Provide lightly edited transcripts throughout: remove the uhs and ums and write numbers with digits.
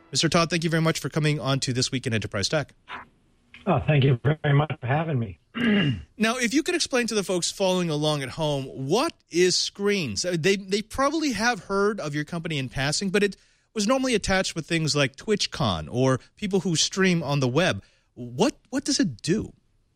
Mr. Todd, thank you very much for coming on to This Week in Enterprise Tech. Oh, thank you very much for having me. Now, if you could explain to the folks following along at home, what is Screens? They probably have heard of your company in passing, but it was normally attached with things like TwitchCon or people who stream on the web. What does it do?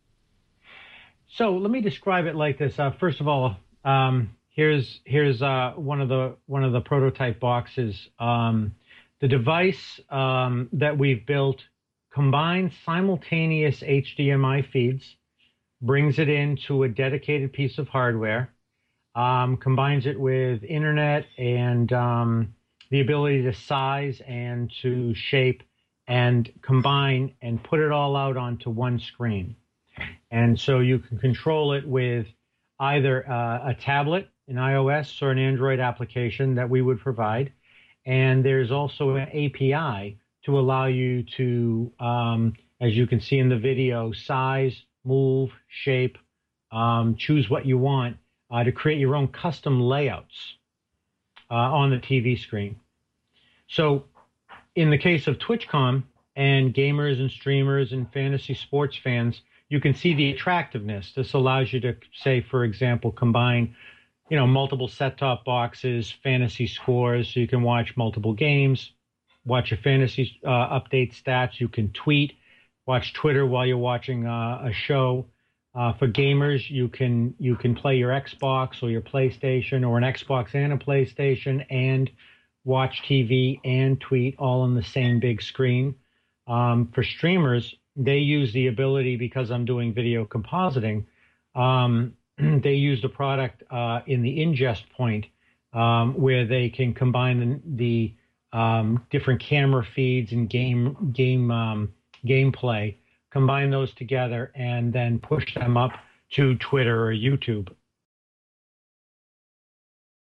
So let me describe it like this. First of all, here's one of the prototype boxes. The device that we've built combines simultaneous HDMI feeds, brings it into a dedicated piece of hardware, combines it with internet and the ability to size and to shape and combine and put it all out onto one screen. And so you can control it with either a tablet, an iOS or an Android application that we would provide. And there's also an API to allow you to, as you can see in the video, size, move, shape, choose what you want to create your own custom layouts on the TV screen. So in the case of TwitchCon and gamers and streamers and fantasy sports fans, you can see the attractiveness. This allows you to, say, for example, combine multiple set-top boxes, fantasy scores, so you can watch multiple games, watch your fantasy update stats. You can tweet, watch Twitter while you're watching a show. For gamers, you can play your Xbox or your PlayStation or an Xbox and a PlayStation and watch TV and tweet all on the same big screen. For streamers, they use the ability, because I'm doing video compositing, they use the product in the ingest point where they can combine the different camera feeds and gameplay, combine those together, and then push them up to Twitter or YouTube.